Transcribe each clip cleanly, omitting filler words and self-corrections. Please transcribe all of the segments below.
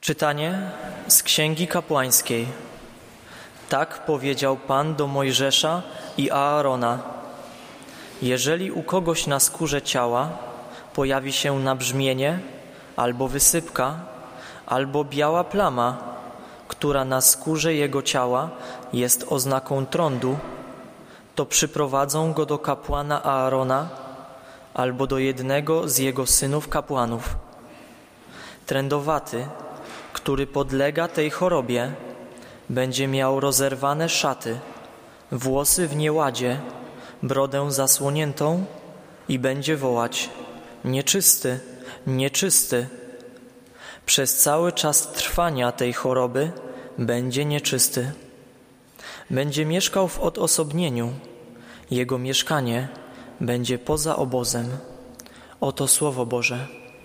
Czytanie z Księgi Kapłańskiej. Tak powiedział Pan do Mojżesza i Aarona: jeżeli u kogoś na skórze ciała pojawi się nabrzmienie, albo wysypka, albo biała plama, która na skórze jego ciała jest oznaką trądu, to przyprowadzą go do kapłana Aarona albo do jednego z jego synów kapłanów. Trędowaty, który podlega tej chorobie, będzie miał rozerwane szaty, włosy w nieładzie, brodę zasłoniętą i będzie wołać: nieczysty, nieczysty. Przez cały czas trwania tej choroby będzie nieczysty. Będzie mieszkał w odosobnieniu. Jego mieszkanie będzie poza obozem. Oto Słowo Boże.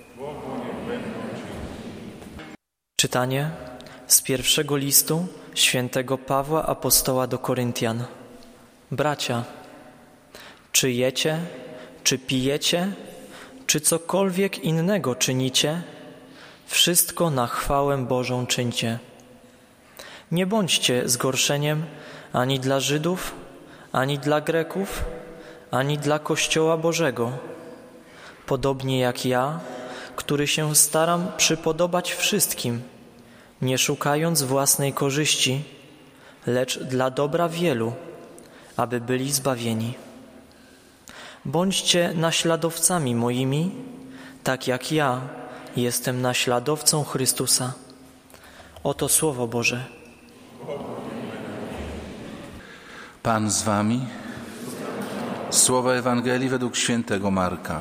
Czytanie z pierwszego listu świętego Pawła Apostoła do Koryntian. Bracia, czy jecie, czy pijecie, czy cokolwiek innego czynicie, wszystko na chwałę Bożą czyńcie. Nie bądźcie zgorszeniem ani dla Żydów, ani dla Greków, ani dla Kościoła Bożego. Podobnie jak ja, który się staram przypodobać wszystkim, nie szukając własnej korzyści, lecz dla dobra wielu, aby byli zbawieni. Bądźcie naśladowcami moimi, tak jak ja jestem naśladowcą Chrystusa. Oto Słowo Boże. Pan z wami. Słowa Ewangelii według świętego Marka.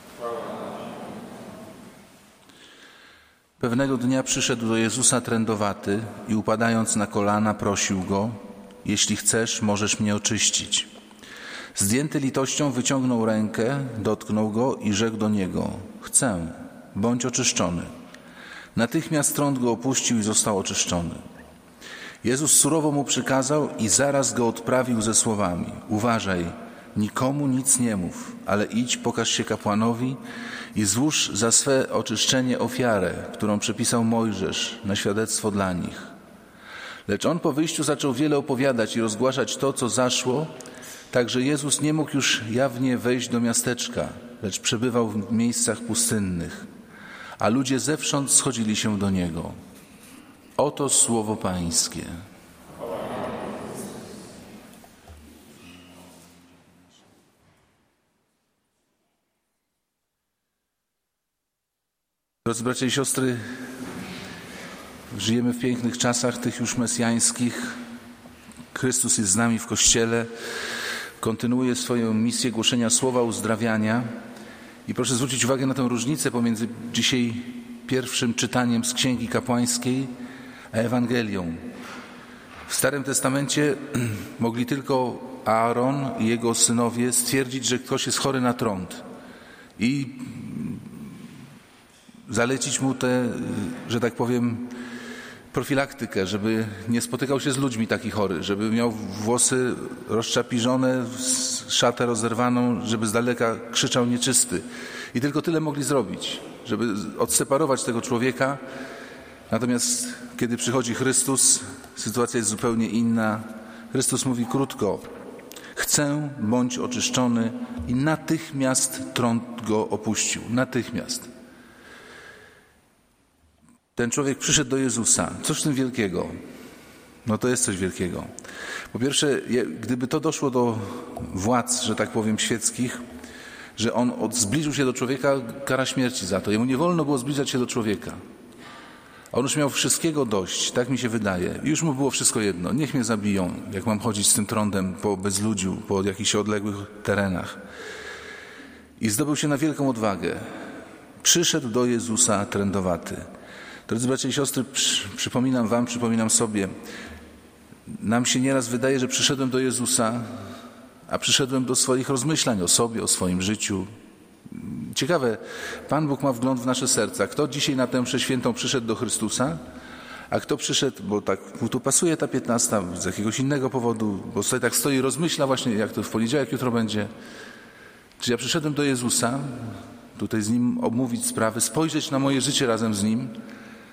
Pewnego dnia przyszedł do Jezusa trędowaty i upadając na kolana prosił Go: jeśli chcesz, możesz mnie oczyścić. Zdjęty litością wyciągnął rękę, dotknął Go i rzekł do Niego: chcę, bądź oczyszczony. Natychmiast trąd go opuścił i został oczyszczony. Jezus surowo mu przykazał i zaraz go odprawił ze słowami: uważaj, nikomu nic nie mów, ale idź, pokaż się kapłanowi i złóż za swe oczyszczenie ofiarę, którą przepisał Mojżesz na świadectwo dla nich. Lecz on po wyjściu zaczął wiele opowiadać i rozgłaszać to, co zaszło, tak że Jezus nie mógł już jawnie wejść do miasteczka, lecz przebywał w miejscach pustynnych, a ludzie zewsząd schodzili się do Niego. Oto Słowo Pańskie. Drodzy bracia i siostry, żyjemy w pięknych czasach, tych już mesjańskich. Chrystus jest z nami w Kościele, kontynuuje swoją misję głoszenia słowa uzdrawiania. I proszę zwrócić uwagę na tę różnicę pomiędzy dzisiaj pierwszym czytaniem z Księgi Kapłańskiej a Ewangelią. W Starym Testamencie mogli tylko Aaron i jego synowie stwierdzić, że ktoś jest chory na trąd i zalecić mu tę, że tak powiem, profilaktykę, żeby nie spotykał się z ludźmi taki chory, żeby miał włosy rozczapiżone, szatę rozerwaną, żeby z daleka krzyczał nieczysty. I tylko tyle mogli zrobić, żeby odseparować tego człowieka. Natomiast kiedy przychodzi Chrystus, sytuacja jest zupełnie inna. Chrystus mówi krótko: chcę, bądź oczyszczony, i natychmiast trąd go opuścił. Natychmiast. Ten człowiek przyszedł do Jezusa. Cóż w tym wielkiego? No to jest coś wielkiego. Po pierwsze, gdyby to doszło do władz, że tak powiem, świeckich, że on zbliżył się do człowieka, kara śmierci za to. Jemu nie wolno było zbliżać się do człowieka. A on już miał wszystkiego dość, tak mi się wydaje. I już mu było wszystko jedno. Niech mnie zabiją, jak mam chodzić z tym trądem po bezludziu, po jakichś odległych terenach. I zdobył się na wielką odwagę. Przyszedł do Jezusa trędowaty. Drodzy bracia i siostry, przypominam wam, przypominam sobie, nam się nieraz wydaje, że przyszedłem do Jezusa, a przyszedłem do swoich rozmyślań o sobie, o swoim życiu. Ciekawe, Pan Bóg ma wgląd w nasze serca. Kto dzisiaj na tę mszę świętą przyszedł do Chrystusa, a kto przyszedł, bo tak mu tu pasuje ta 15, z jakiegoś innego powodu, bo sobie tak stoi i rozmyśla właśnie, jak to w poniedziałek jutro będzie. Czy ja przyszedłem do Jezusa, tutaj z Nim omówić sprawy, spojrzeć na moje życie razem z Nim,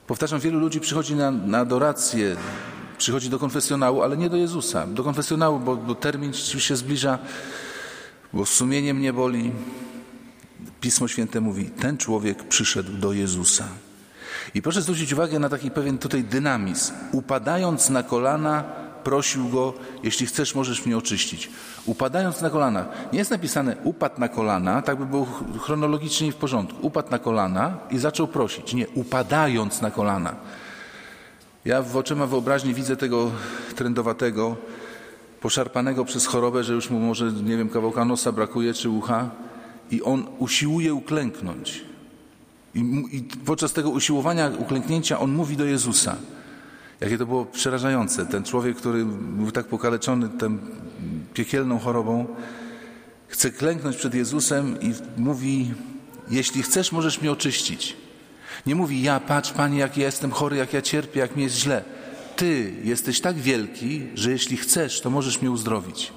Powtarzam, wielu ludzi przychodzi na adorację, przychodzi do konfesjonału, ale nie do Jezusa. Do konfesjonału, bo termin się zbliża, bo sumienie mnie boli. Pismo Święte mówi, ten człowiek przyszedł do Jezusa. I proszę zwrócić uwagę na taki pewien tutaj dynamizm. Upadając na kolana, prosił go, jeśli chcesz, możesz mnie oczyścić. Upadając na kolana. Nie jest napisane upadł na kolana, tak by było chronologicznie i w porządku. Upadł na kolana i zaczął prosić. Nie, upadając na kolana. Ja w oczyma wyobraźni widzę tego trędowatego, poszarpanego przez chorobę, że już mu może, nie wiem, kawałka nosa brakuje czy ucha i on usiłuje uklęknąć. I podczas tego usiłowania, uklęknięcia on mówi do Jezusa. Jakie to było przerażające. Ten człowiek, który był tak pokaleczony tą piekielną chorobą, chce klęknąć przed Jezusem i mówi, jeśli chcesz, możesz mnie oczyścić. Nie mówi, ja patrz, Panie, jak ja jestem chory, jak ja cierpię, jak mi jest źle. Ty jesteś tak wielki, że jeśli chcesz, to możesz mnie uzdrowić.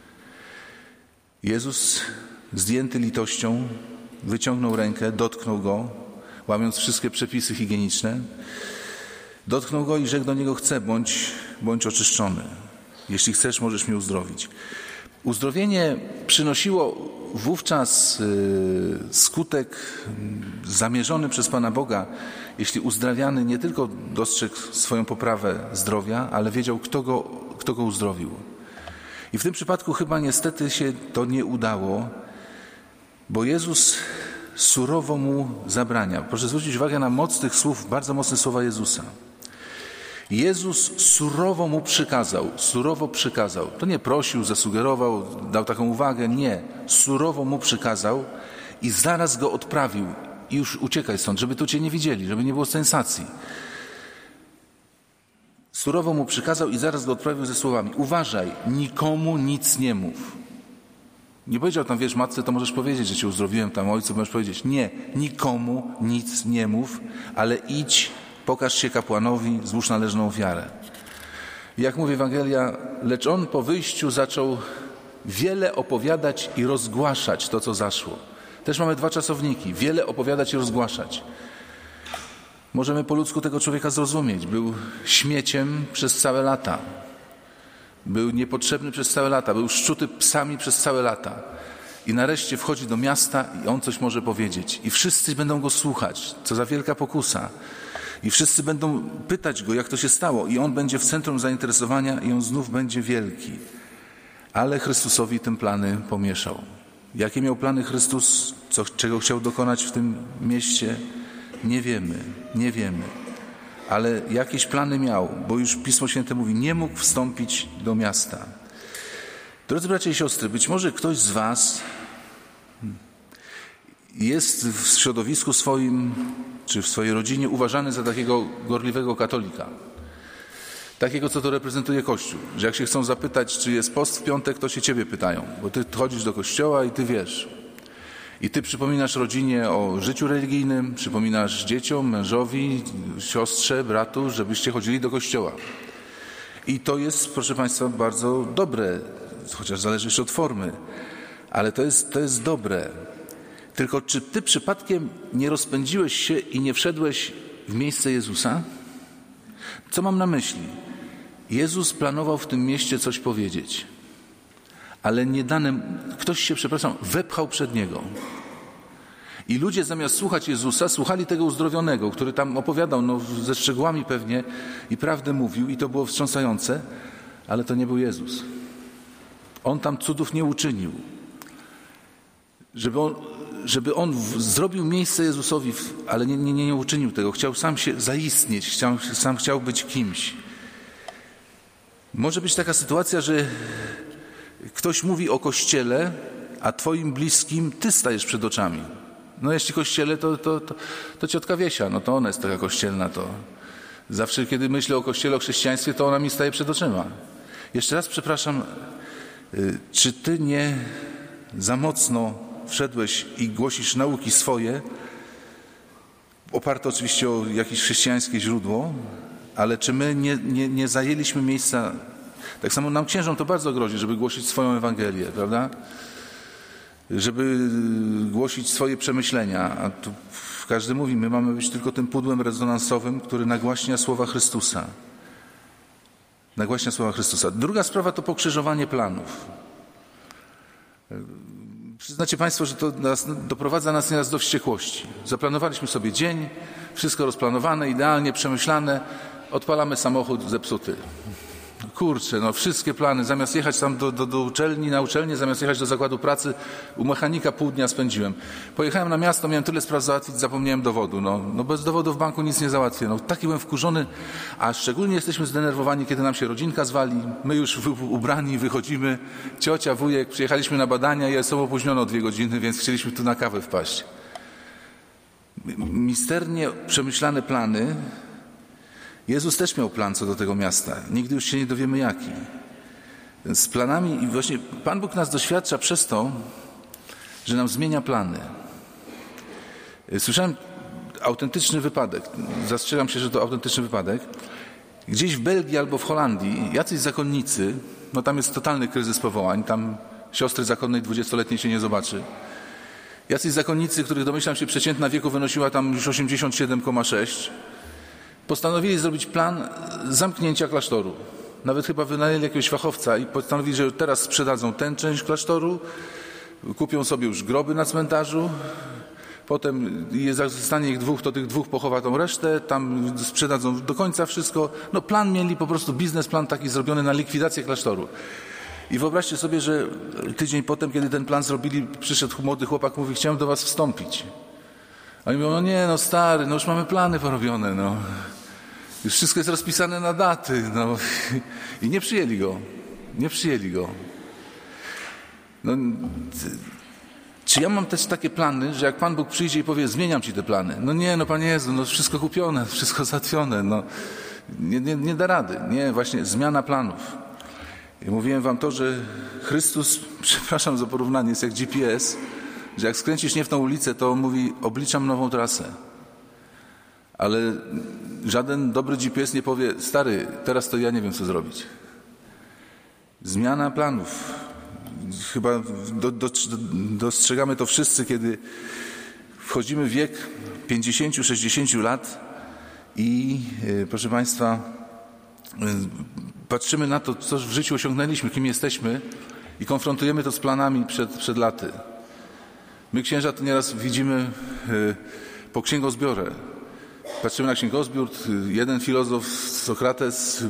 Jezus, zdjęty litością, wyciągnął rękę, dotknął go, łamiąc wszystkie przepisy higieniczne. Dotknął go i rzekł do niego, chcę, bądź oczyszczony. Jeśli chcesz, możesz mnie uzdrowić. Uzdrowienie przynosiło wówczas skutek zamierzony przez Pana Boga, jeśli uzdrawiany nie tylko dostrzegł swoją poprawę zdrowia, ale wiedział, kto go uzdrowił. I w tym przypadku chyba niestety się to nie udało, bo Jezus surowo mu zabrania. Proszę zwrócić uwagę na moc tych słów, bardzo mocne słowa Jezusa. Jezus surowo mu przykazał. To nie prosił, zasugerował, dał taką uwagę, nie. Surowo mu przykazał i zaraz go odprawił. I już uciekaj stąd, żeby tu cię nie widzieli, żeby nie było sensacji. Surowo mu przykazał i zaraz go odprawił ze słowami, uważaj, nikomu nic nie mów. Nie powiedział tam, wiesz, matce, to możesz powiedzieć, że cię uzdrowiłem, tam ojcu możesz powiedzieć. Nie, nikomu nic nie mów, ale idź, pokaż się kapłanowi, złóż należną ofiarę. Jak mówi Ewangelia, lecz on po wyjściu zaczął wiele opowiadać i rozgłaszać to, co zaszło. Też mamy dwa czasowniki, wiele opowiadać i rozgłaszać. Możemy po ludzku tego człowieka zrozumieć. Był śmieciem przez całe lata. Był niepotrzebny przez całe lata. Był szczuty psami przez całe lata. I nareszcie wchodzi do miasta i on coś może powiedzieć. I wszyscy będą go słuchać. Co za wielka pokusa. I wszyscy będą pytać go, jak to się stało. I on będzie w centrum zainteresowania i on znów będzie wielki. Ale Chrystusowi tym plany pomieszał. Jakie miał plany Chrystus? Czego chciał dokonać w tym mieście? Nie wiemy. Ale jakieś plany miał, bo już Pismo Święte mówi, nie mógł wstąpić do miasta. Drodzy bracia i siostry, być może ktoś z was jest w środowisku swoim, czy w swojej rodzinie uważany za takiego gorliwego katolika. Takiego, co to reprezentuje Kościół. Że jak się chcą zapytać, czy jest post w piątek, to się ciebie pytają. Bo ty chodzisz do kościoła i ty wiesz. I ty przypominasz rodzinie o życiu religijnym, przypominasz dzieciom, mężowi, siostrze, bratu, żebyście chodzili do kościoła. I to jest, proszę Państwa, bardzo dobre, chociaż zależy jeszcze od formy, ale to jest dobre. Tylko czy ty przypadkiem nie rozpędziłeś się i nie wszedłeś w miejsce Jezusa? Co mam na myśli? Jezus planował w tym mieście coś powiedzieć, ale nie dane, ktoś się, wepchał przed Niego. I ludzie zamiast słuchać Jezusa, słuchali tego uzdrowionego, który tam opowiadał, ze szczegółami pewnie i prawdę mówił i to było wstrząsające, ale to nie był Jezus. On tam cudów nie uczynił. Żeby on zrobił miejsce Jezusowi, ale nie uczynił tego. Chciał sam się zaistnieć, sam chciał być kimś. Może być taka sytuacja, że ktoś mówi o Kościele, a twoim bliskim ty stajesz przed oczami. No jeśli Kościele, to ciotka Wiesia, to ona jest taka kościelna. To zawsze, kiedy myślę o Kościele, o chrześcijaństwie, to ona mi staje przed oczyma. Jeszcze raz przepraszam, czy ty nie za mocno wszedłeś i głosisz nauki swoje, oparte oczywiście o jakieś chrześcijańskie źródło, ale czy my nie zajęliśmy miejsca, tak samo nam księżom to bardzo grozi, żeby głosić swoją Ewangelię, prawda? żeby głosić swoje przemyślenia. A tu każdy mówi, my mamy być tylko tym pudłem rezonansowym, który nagłaśnia słowa Chrystusa. Nagłaśnia słowa Chrystusa. Druga sprawa to pokrzyżowanie planów. Przyznacie Państwo, że to doprowadza nas nieraz do wściekłości. Zaplanowaliśmy sobie dzień, wszystko rozplanowane, idealnie przemyślane, odpalamy samochód zepsuty. Kurczę, no wszystkie plany, zamiast jechać tam do uczelni, na uczelnię, zamiast jechać do zakładu pracy, u mechanika pół dnia spędziłem. Pojechałem na miasto, miałem tyle spraw załatwić, zapomniałem dowodu. No bez dowodu w banku nic nie załatwię. No taki byłem wkurzony, a szczególnie jesteśmy zdenerwowani, kiedy nam się rodzinka zwali, my już ubrani wychodzimy, ciocia, wujek, przyjechaliśmy na badania i są opóźnione o 2 godziny, więc chcieliśmy tu na kawę wpaść. Misternie przemyślane plany. Jezus też miał plan co do tego miasta. Nigdy już się nie dowiemy jaki. Z planami i właśnie Pan Bóg nas doświadcza przez to, że nam zmienia plany. Słyszałem autentyczny wypadek. Zastrzegam się, że to autentyczny wypadek. Gdzieś w Belgii albo w Holandii jacyś zakonnicy, no tam jest totalny kryzys powołań, tam siostry zakonnej 20-letniej się nie zobaczy. Jacyś zakonnicy, których domyślam się przeciętna wieku wynosiła tam już 87,6, postanowili zrobić plan zamknięcia klasztoru. Nawet chyba wynajęli jakiegoś fachowca i postanowili, że teraz sprzedadzą tę część klasztoru, kupią sobie już groby na cmentarzu, potem zostanie ich 2, to tych 2 pochowa tą resztę, tam sprzedadzą do końca wszystko. No plan mieli po prostu, biznesplan taki zrobiony na likwidację klasztoru. I wyobraźcie sobie, że tydzień potem, kiedy ten plan zrobili, przyszedł młody chłopak, mówi, chciałem do was wstąpić. A oni mówią, no nie, no stary, no już mamy plany porobione, no. Już wszystko jest rozpisane na daty, no. I nie przyjęli go. Nie przyjęli go. No, czy ja mam też takie plany, że jak Pan Bóg przyjdzie i powie, zmieniam ci te plany? No nie, no Panie Jezu, no wszystko kupione, wszystko załatwione, no. Nie da rady. Nie, właśnie zmiana planów. I mówiłem wam to, że Chrystus, przepraszam za porównanie, jest jak GPS, że jak skręcisz nie w tą ulicę, to on mówi, obliczam nową trasę. Ale żaden dobry GPS nie powie, stary, teraz to ja nie wiem, co zrobić. Zmiana planów. Chyba dostrzegamy to wszyscy, kiedy wchodzimy w wiek 50-60 lat i, proszę Państwa, patrzymy na to, co w życiu osiągnęliśmy, kim jesteśmy i konfrontujemy to z planami przed laty. My, księża, to nieraz widzimy po księgozbiorze. Patrzymy na księgozbiór, jeden filozof, Sokrates,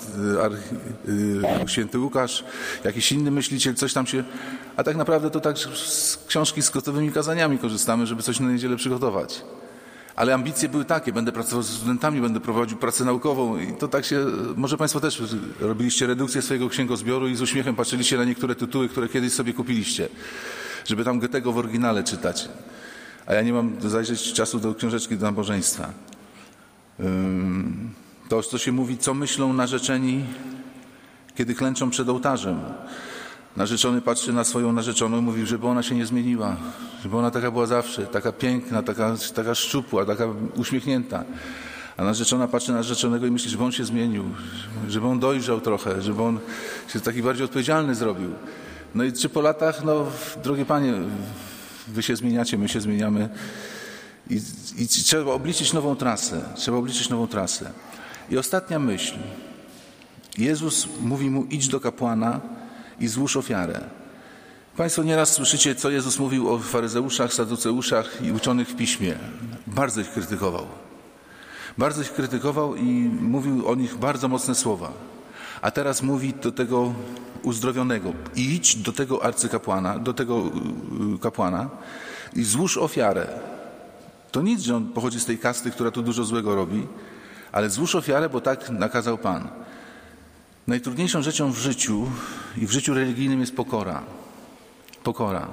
święty Łukasz, jakiś inny myśliciel, coś tam się... A tak naprawdę to tak z książki z gotowymi kazaniami korzystamy, żeby coś na niedzielę przygotować. Ale ambicje były takie, będę pracował ze studentami, będę prowadził pracę naukową i to tak się... Może Państwo też robiliście redukcję swojego księgozbioru i z uśmiechem patrzyliście na niektóre tytuły, które kiedyś sobie kupiliście, żeby tam Goethego w oryginale czytać. A ja nie mam zajrzeć czasu do książeczki do nabożeństwa. To, co się mówi, co myślą narzeczeni, kiedy klęczą przed ołtarzem. Narzeczony patrzy na swoją narzeczoną i mówi, żeby ona się nie zmieniła, żeby ona taka była zawsze, taka piękna, taka szczupła, taka uśmiechnięta. A narzeczona patrzy na narzeczonego i myśli, żeby on się zmienił, żeby on dojrzał trochę, żeby on się taki bardziej odpowiedzialny zrobił. No i czy po latach, no drogie panie, wy się zmieniacie, my się zmieniamy i trzeba obliczyć nową trasę. I ostatnia myśl. Jezus mówi mu, idź do kapłana i złóż ofiarę. Państwo nieraz słyszycie, co Jezus mówił o faryzeuszach, saduceuszach i uczonych w piśmie. Bardzo ich krytykował i mówił o nich bardzo mocne słowa. A teraz mówi do tego uzdrowionego, idź do tego arcykapłana, do tego kapłana i złóż ofiarę. To nic, że on pochodzi z tej kasty, która tu dużo złego robi, ale złóż ofiarę, bo tak nakazał Pan. Najtrudniejszą rzeczą w życiu i w życiu religijnym jest pokora. Pokora.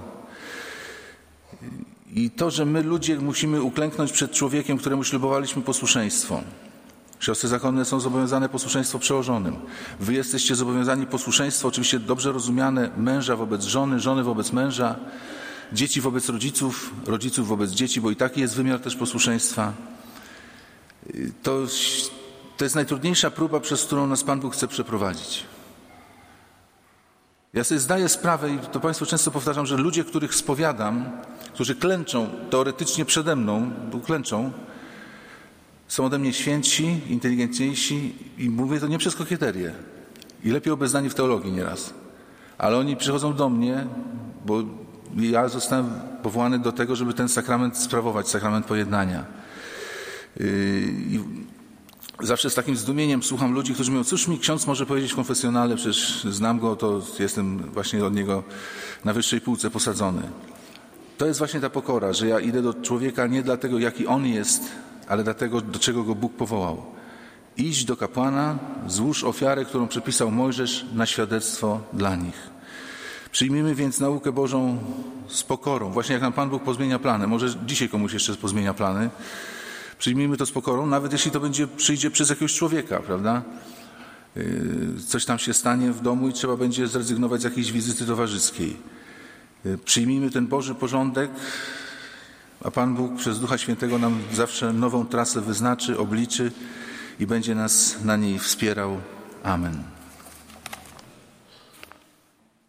I to, że my ludzie musimy uklęknąć przed człowiekiem, któremu ślubowaliśmy posłuszeństwo. Siostry zakonne są zobowiązane posłuszeństwo przełożonym. Wy jesteście zobowiązani posłuszeństwo, oczywiście dobrze rozumiane, męża wobec żony, żony wobec męża, dzieci wobec rodziców, rodziców wobec dzieci, bo i taki jest wymiar też posłuszeństwa. To jest najtrudniejsza próba, przez którą nas Pan Bóg chce przeprowadzić. Ja sobie zdaję sprawę, i to Państwu często powtarzam, że ludzie, których spowiadam, którzy klęczą teoretycznie przede mną, bo klęczą, są ode mnie świętsi, inteligentniejsi i mówię to nie przez kokieterię. I lepiej obeznani w teologii nieraz. Ale oni przychodzą do mnie, bo ja zostałem powołany do tego, żeby ten sakrament sprawować, sakrament pojednania. I zawsze z takim zdumieniem słucham ludzi, którzy mówią, cóż mi ksiądz może powiedzieć w konfesjonale, przecież znam go, to jestem właśnie od niego na wyższej półce posadzony. To jest właśnie ta pokora, że ja idę do człowieka nie dlatego, jaki on jest, ale dlatego, do czego go Bóg powołał. Idź do kapłana, złóż ofiarę, którą przepisał Mojżesz na świadectwo dla nich. Przyjmijmy więc naukę Bożą z pokorą, właśnie jak nam Pan Bóg pozmienia plany. Może dzisiaj komuś jeszcze pozmienia plany. Przyjmijmy to z pokorą, nawet jeśli to przyjdzie przez jakiegoś człowieka, prawda? Coś tam się stanie w domu i trzeba będzie zrezygnować z jakiejś wizyty towarzyskiej. Przyjmijmy ten Boży porządek, a Pan Bóg przez Ducha Świętego nam zawsze nową trasę wyznaczy, obliczy i będzie nas na niej wspierał. Amen.